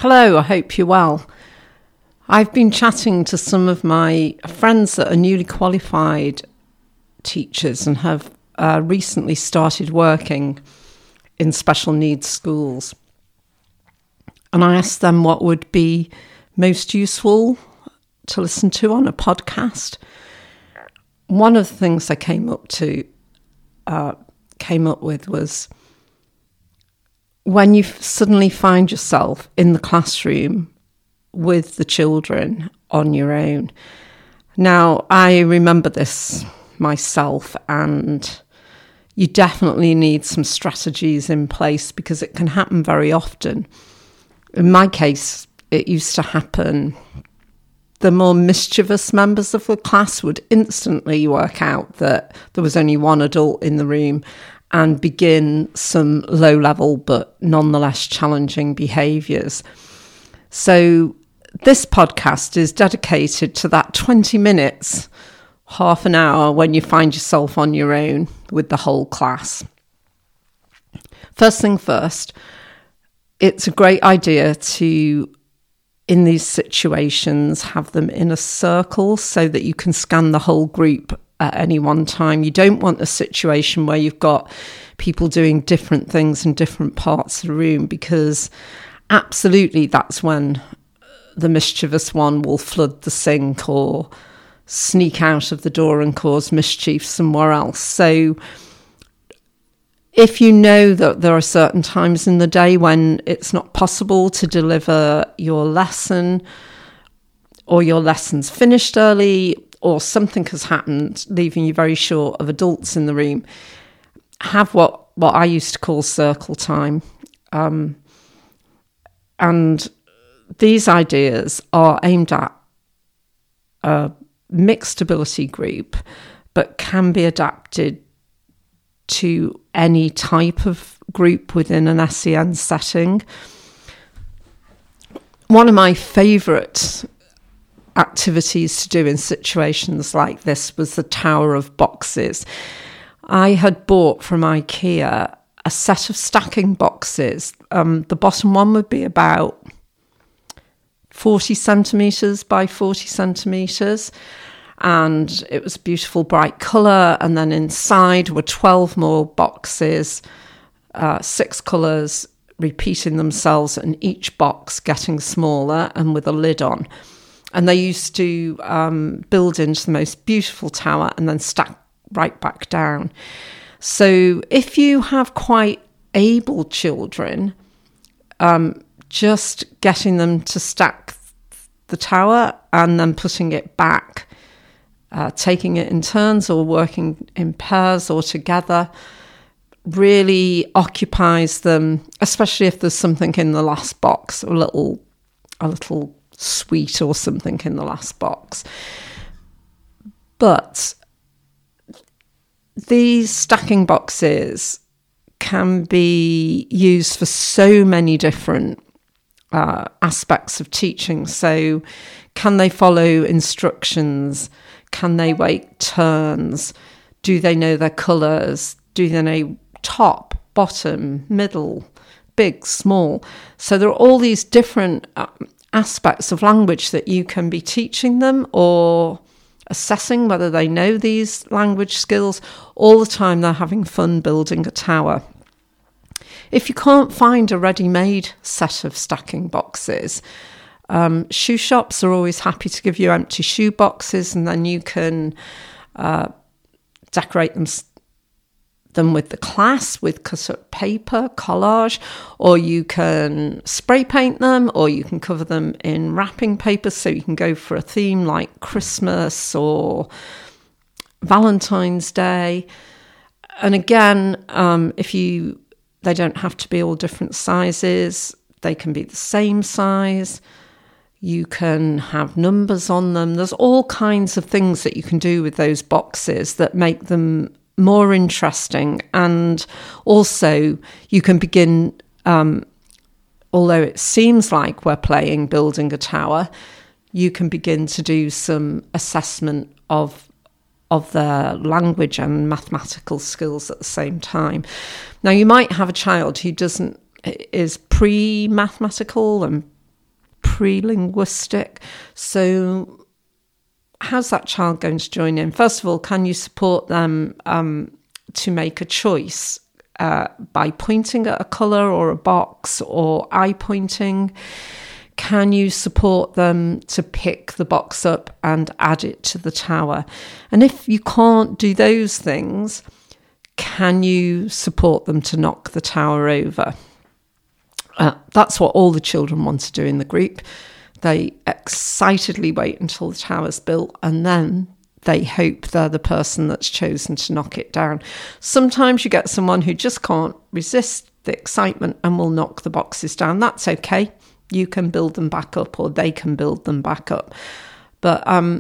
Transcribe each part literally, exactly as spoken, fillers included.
Hello, I hope you're well. I've been chatting to some of my friends that are newly qualified teachers and have uh, recently started working in special needs schools. And I asked them what would be most useful to listen to on a podcast. One of the things I came up to, uh, came up with was when you suddenly find yourself in the classroom with the children on your own. Now, I remember this myself, and you definitely need some strategies in place because it can happen very often. In my case, it used to happen. The more mischievous members of the class would instantly work out that there was only one adult in the room and begin some low-level but nonetheless challenging behaviours. So this podcast is dedicated to that twenty minutes, half an hour, when you find yourself on your own with the whole class. First thing first, it's a great idea to, in these situations, have them in a circle so that you can scan the whole group at any one time. You don't want a situation where you've got people doing different things in different parts of the room, because absolutely that's when the mischievous one will flood the sink or sneak out of the door and cause mischief somewhere else. So if you know that there are certain times in the day when it's not possible to deliver your lesson, or your lesson's finished early, or something has happened, leaving you very short of adults in the room, have what, what I used to call circle time. Um, and these ideas are aimed at a mixed ability group, but can be adapted to any type of group within an S E N setting. One of my favourite activities to do in situations like this was the Tower of Boxes. I had bought from IKEA a set of stacking boxes. Um, the bottom one would be about forty centimetres by forty centimetres, and it was a beautiful bright colour, and then inside were twelve more boxes, uh, six colours repeating themselves, and each box getting smaller and with a lid on. And they used to um, build into the most beautiful tower and then stack right back down. So if you have quite able children, um, just getting them to stack the tower and then putting it back, uh, taking it in turns or working in pairs or together, really occupies them, especially if there's something in the last box, a little, a little sweet or something in the last box. But these stacking boxes can be used for so many different uh, aspects of teaching. So can they follow instructions? Can they wait turns? Do they know their colours? Do they know top, bottom, middle, big, small? So there are all these different uh, aspects of language that you can be teaching them or assessing whether they know these language skills. All the time they're having fun building a tower. If you can't find a ready-made set of stacking boxes, um, shoe shops are always happy to give you empty shoe boxes, and then you can uh, decorate them them with the class with cut-up paper, collage, or you can spray paint them, or you can cover them in wrapping paper, so you can go for a theme like Christmas or Valentine's Day. And again, um, if you, they don't have to be all different sizes, they can be the same size. You can have numbers on them. There's all kinds of things that you can do with those boxes that make them more interesting, and also you can begin, um, although it seems like we're playing building a tower, you can begin to do some assessment of of their language and mathematical skills at the same time. Now, you might have a child who doesn't is pre-mathematical and pre-linguistic. So how's that child going to join in? First of all, can you support them um, to make a choice uh, by pointing at a colour or a box or eye pointing? Can you support them to pick the box up and add it to the tower? And if you can't do those things, can you support them to knock the tower over? Uh, that's what all the children want to do in the group. They excitedly wait until the tower's built, and then they hope they're the person that's chosen to knock it down. Sometimes you get someone who just can't resist the excitement and will knock the boxes down. That's okay. You can build them back up, or they can build them back up. But um,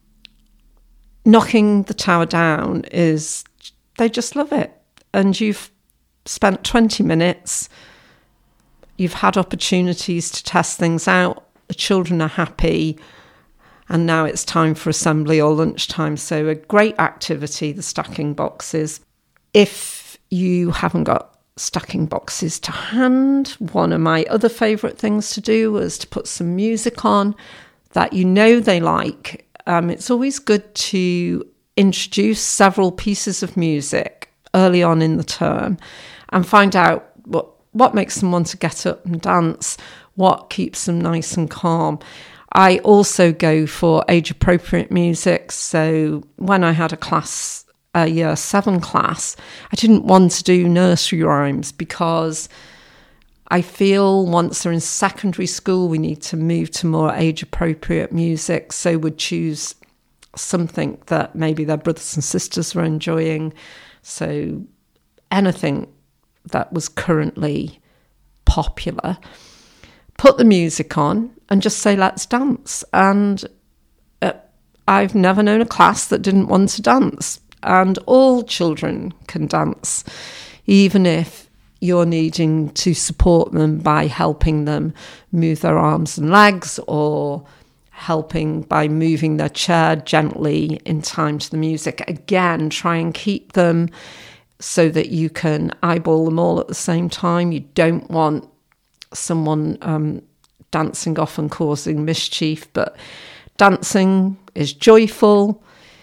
knocking the tower down is, they just love it. And you've spent twenty minutes, you've had opportunities to test things out, the children are happy, and now it's time for assembly or lunchtime. So a great activity, the stacking boxes. If you haven't got stacking boxes to hand, one of my other favourite things to do was to put some music on that you know they like. Um, it's always good to introduce several pieces of music early on in the term and find out what, what makes them want to get up and dance, what keeps them nice and calm. I also go for age-appropriate music. So when I had a class, a year seven class, I didn't want to do nursery rhymes because I feel once they're in secondary school, we need to move to more age-appropriate music. So would choose something that maybe their brothers and sisters were enjoying. So anything that was currently popular. Put the music on and just say, let's dance. And uh, I've never known a class that didn't want to dance. And all children can dance, even if you're needing to support them by helping them move their arms and legs, or helping by moving their chair gently in time to the music. Again, try and keep them so that you can eyeball them all at the same time. You don't want someone um, dancing off and causing mischief, but dancing is joyful.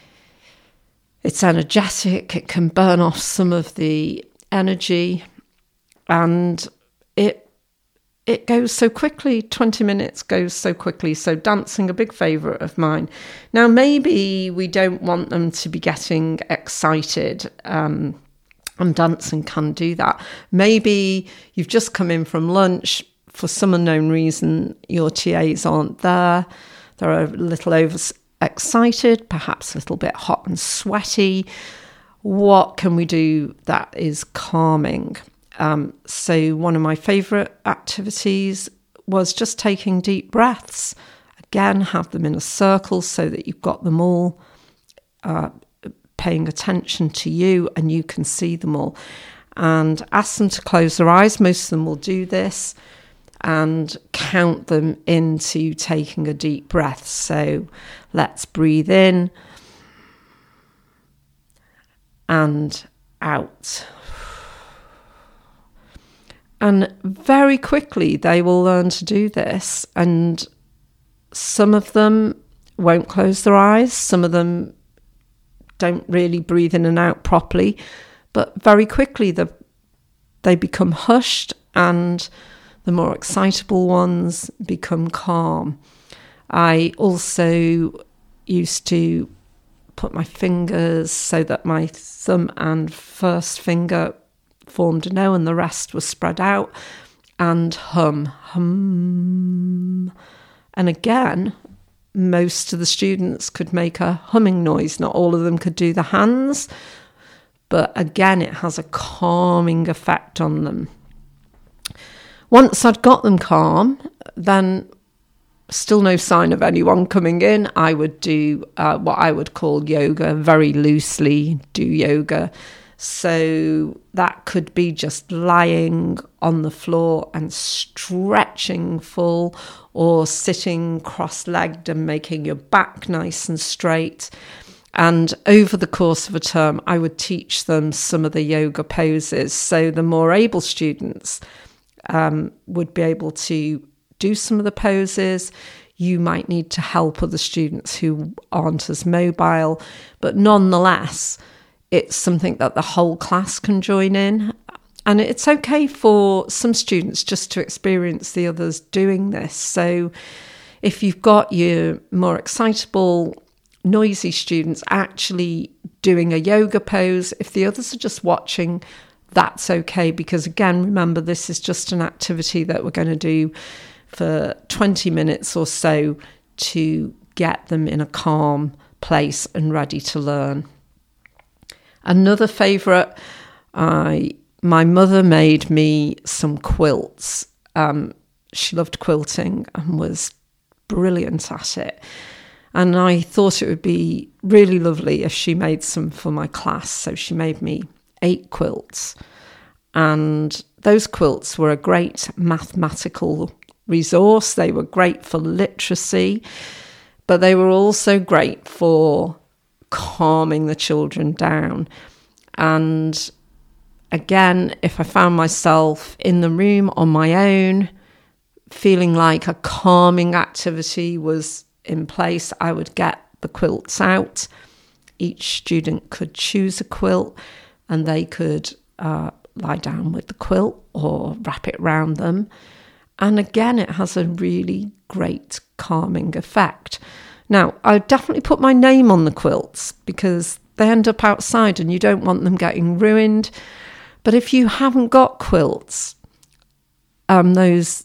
It's energetic, it can burn off some of the energy, and it it goes so quickly. twenty minutes goes so quickly. So dancing, a big favourite of mine. Now, maybe we don't want them to be getting excited, um, and dancing can do that. Maybe you've just come in from lunch. For some unknown reason, your T As aren't there. They're a little over excited, perhaps a little bit hot and sweaty. What can we do that is calming? Um, so one of my favourite activities was just taking deep breaths. Again, have them in a circle so that you've got them all uh, paying attention to you and you can see them all. And ask them to close their eyes. Most of them will do this. And count them into taking a deep breath. So let's breathe in and out. And very quickly they will learn to do this. And some of them won't close their eyes. Some of them don't really breathe in and out properly. But very quickly the, they become hushed, and the more excitable ones become calm. I also used to put my fingers so that my thumb and first finger formed an O and the rest was spread out, and hum, hum. And again, most of the students could make a humming noise. Not all of them could do the hands, but again, it has a calming effect on them. Once I'd got them calm, then still no sign of anyone coming in, I would do uh, what I would call yoga, very loosely do yoga. So that could be just lying on the floor and stretching full, or sitting cross-legged and making your back nice and straight. And over the course of a term, I would teach them some of the yoga poses. So the more able students Um, would be able to do some of the poses. You might need to help other students who aren't as mobile, but nonetheless, it's something that the whole class can join in. And it's okay for some students just to experience the others doing this. So if you've got your more excitable, noisy students actually doing a yoga pose, if the others are just watching, that's okay. Because again, remember, this is just an activity that we're going to do for twenty minutes or so to get them in a calm place and ready to learn. Another favourite, I my mother made me some quilts. Um, she loved quilting and was brilliant at it. And I thought it would be really lovely if she made some for my class. So she made me eight quilts. And those quilts were a great mathematical resource. They were great for literacy, but they were also great for calming the children down. And again, if I found myself in the room on my own, feeling like a calming activity was in place, I would get the quilts out. Each student could choose a quilt and they could uh, lie down with the quilt or wrap it round them. And again, it has a really great calming effect. Now, I would definitely put my name on the quilts because they end up outside and you don't want them getting ruined. But if you haven't got quilts, um, those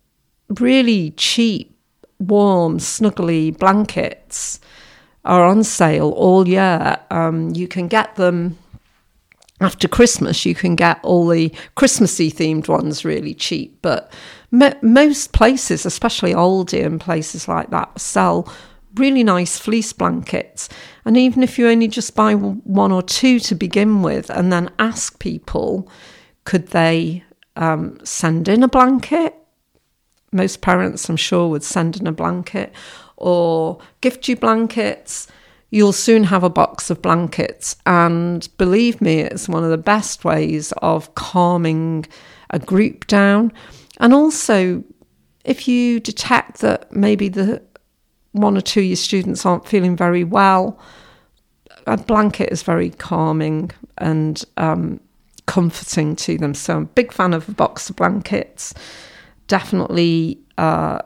really cheap, warm, snuggly blankets are on sale all year. Um, you can get them after Christmas. You can get all the Christmassy themed ones really cheap. But mo- most places, especially Aldi and places like that, sell really nice fleece blankets. And even if you only just buy one or two to begin with and then ask people, could they um, send in a blanket? Most parents, I'm sure, would send in a blanket or gift you blankets. You'll soon have a box of blankets. And believe me, it's one of the best ways of calming a group down. And also, if you detect that maybe the one or two of your students aren't feeling very well, a blanket is very calming and um, comforting to them. So I'm a big fan of a box of blankets. Definitely uh,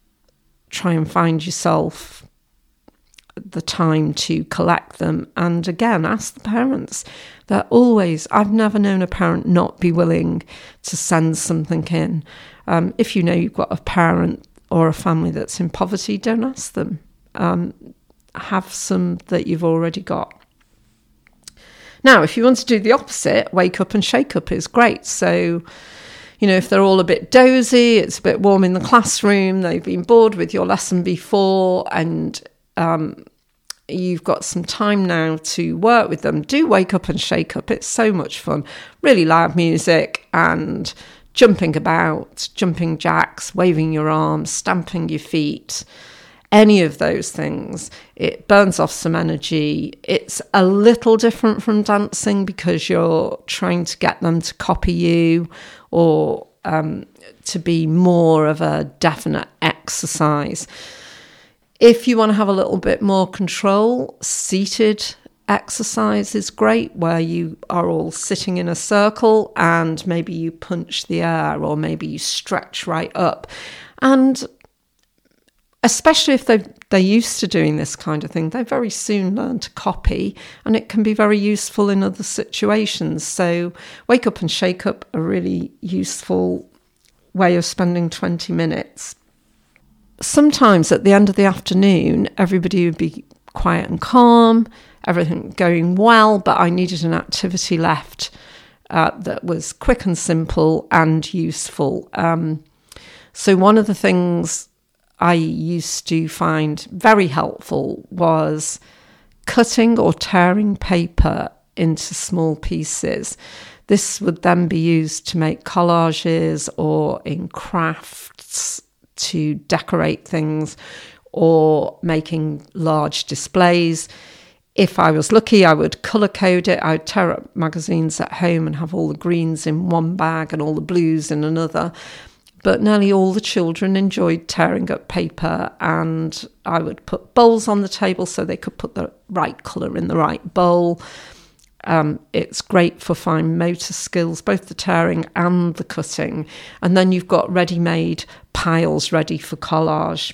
try and find yourself the time to collect them. And again, ask the parents. They're always, I've never known a parent not be willing to send something in. Um, if you know you've got a parent or a family that's in poverty, don't ask them. Um, have some that you've already got. Now, if you want to do the opposite, wake up and shake up is great. So, you know, if they're all a bit dozy, it's a bit warm in the classroom, they've been bored with your lesson before, and um, you've got some time now to work with them, do wake up and shake up. It's so much fun. Really loud music and jumping about, jumping jacks, waving your arms, stamping your feet, any of those things. It burns off some energy. It's a little different from dancing because you're trying to get them to copy you or um, to be more of a definite exercise. If you want to have a little bit more control, seated exercise is great, where you are all sitting in a circle and maybe you punch the air or maybe you stretch right up. And especially if they they're used to doing this kind of thing, they very soon learn to copy, and it can be very useful in other situations. So wake up and shake up, a really useful way of spending twenty minutes. Sometimes at the end of the afternoon, everybody would be quiet and calm, everything going well, but I needed an activity left uh, that was quick and simple and useful. Um, so one of the things I used to find very helpful was cutting or tearing paper into small pieces. This would then be used to make collages or in crafts to decorate things or making large displays. If I was lucky, I would colour code it. I would tear up magazines at home and have all the greens in one bag and all the blues in another. but nearly all the children enjoyed tearing up paper, and I would put bowls on the table so they could put the right colour in the right bowl. Um, it's great for fine motor skills, both the tearing and the cutting. And then you've got ready-made piles ready for collage.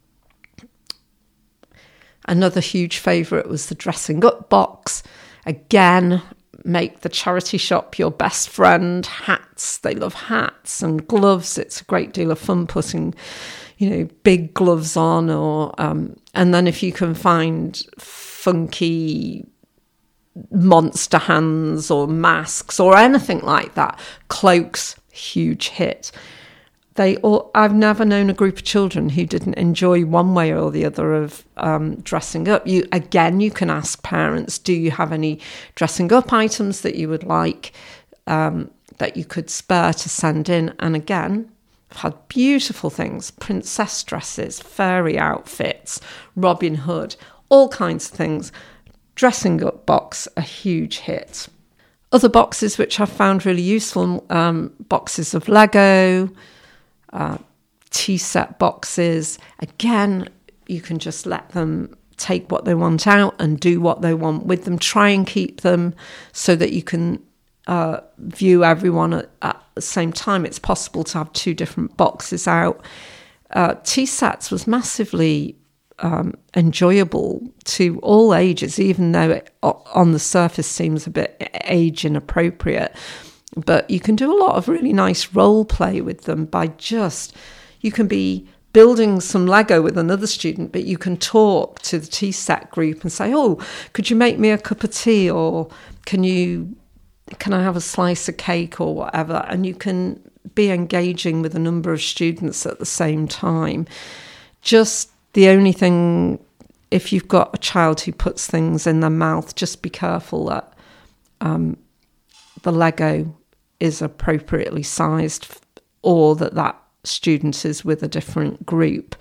Another huge favourite was the dressing up box. Again, make the charity shop your best friend. Hats, they love hats, and gloves. It's a great deal of fun putting, you know, big gloves on, or um, and then if you can find funky monster hands or masks or anything like that, cloaks, huge hit. They all, I've never known a group of children who didn't enjoy one way or the other of um, dressing up. You again, you can ask parents, do you have any dressing up items that you would like um, that you could spare to send in? And again, I've had beautiful things, princess dresses, fairy outfits, Robin Hood, all kinds of things. Dressing up box, a huge hit. Other boxes which I've found really useful, um, boxes of Lego, uh, tea set boxes. Again, you can just let them take what they want out and do what they want with them. Try and keep them so that you can uh, view everyone at, at the same time. It's possible to have two different boxes out. Uh, tea sets was massively Um, enjoyable to all ages, even though it on the surface seems a bit age inappropriate. But you can do a lot of really nice role play with them by just, you can be building some Lego with another student, but you can talk to the tea set group and say, oh, could you make me a cup of tea, or can you, can I have a slice of cake or whatever? And you can be engaging with a number of students at the same time. Just the only thing, if you've got a child who puts things in their mouth, just be careful that um, the Lego is appropriately sized, or that that student is with a different group.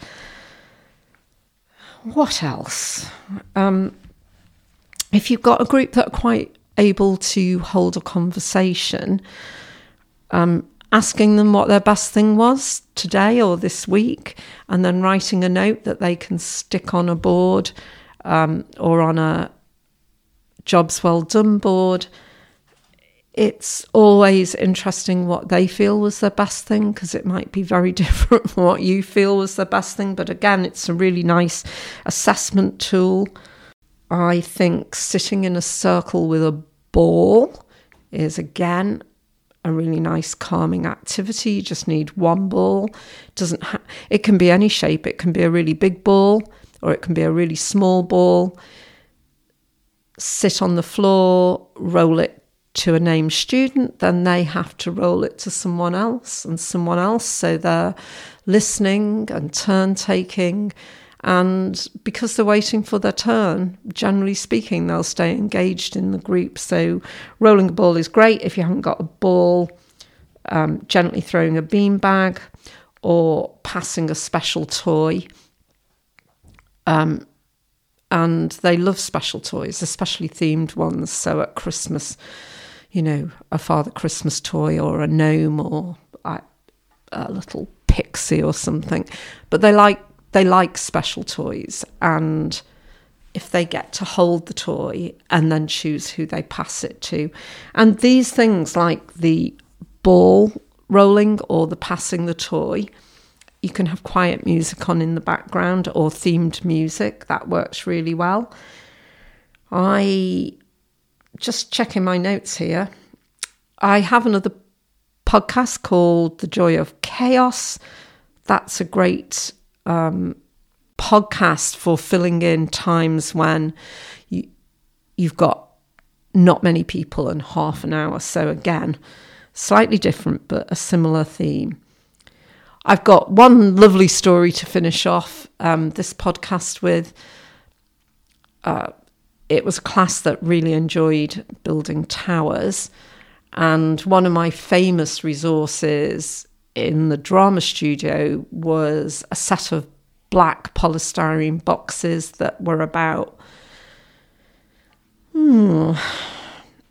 What else? Um, if you've got a group that are quite able to hold a conversation, um, asking them what their best thing was today or this week, and then writing a note that they can stick on a board um, or on a jobs well done board. It's always interesting what they feel was their best thing, because it might be very different from what you feel was their best thing. But again, it's a really nice assessment tool. I think sitting in a circle with a ball is, again, a really nice calming activity. You just need one ball. It doesn't ha- it can be any shape. It can be a really big ball, or it can be a really small ball. Sit on the floor, roll it to a named student, then they have to roll it to someone else and someone else. So they're listening and turn taking. And because they're waiting for their turn, generally speaking, they'll stay engaged in the group. So rolling a ball is great. If you haven't got a ball, um, gently throwing a beanbag or passing a special toy. Um, and they love special toys, especially themed ones. So at Christmas, you know, a Father Christmas toy or a gnome or a, a little pixie or something. But they like They like special toys, and if they get to hold the toy and then choose who they pass it to. And these things like the ball rolling or the passing the toy, you can have quiet music on in the background or themed music. That works really well. I, just checking my notes here, I have another podcast called The Joy of Chaos. That's a great Um, podcast for filling in times when you, you've got not many people and half an hour. So again, slightly different, but a similar theme. I've got one lovely story to finish off um, this podcast with. Uh, it was a class that really enjoyed building towers. And one of my famous resources in the drama studio was a set of black polystyrene boxes that were about hmm,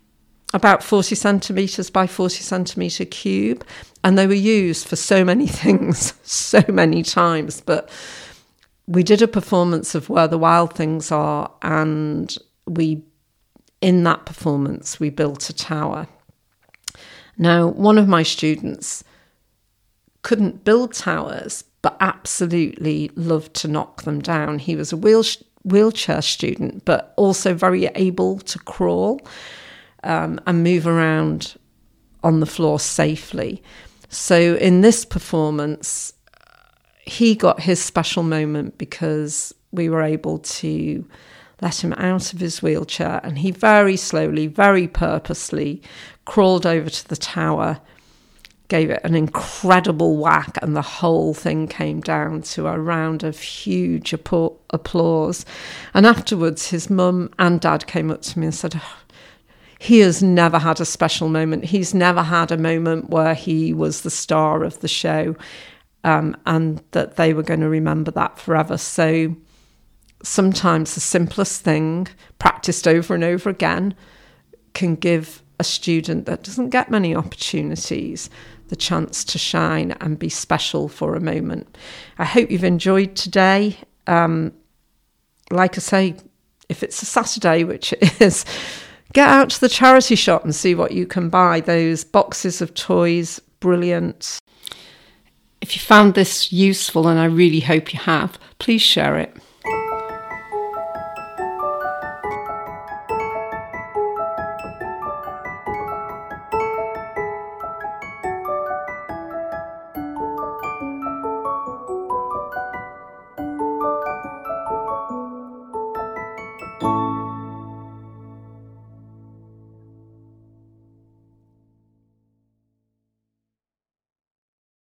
about forty centimetres by forty centimetre cube, and they were used for so many things, so many times. But we did a performance of Where the Wild Things Are, and we, in that performance, we built a tower. Now, one of my students couldn't build towers, but absolutely loved to knock them down. He was a wheel, wheelchair student, but also very able to crawl um, and move around on the floor safely. So in this performance, he got his special moment because we were able to let him out of his wheelchair, and he very slowly, very purposely crawled over to the tower, gave it an incredible whack, and the whole thing came down to a round of huge applause. And afterwards, his mum and dad came up to me and said, oh, he has never had a special moment. He's never had a moment where he was the star of the show, um, and that they were going to remember that forever. So sometimes the simplest thing, practiced over and over again, can give a student that doesn't get many opportunities the chance to shine and be special for a moment. I hope you've enjoyed today. Um, like I say, if it's a Saturday, which it is, get out to the charity shop and see what you can buy. Those boxes of toys, brilliant. If you found this useful, and I really hope you have, please share it.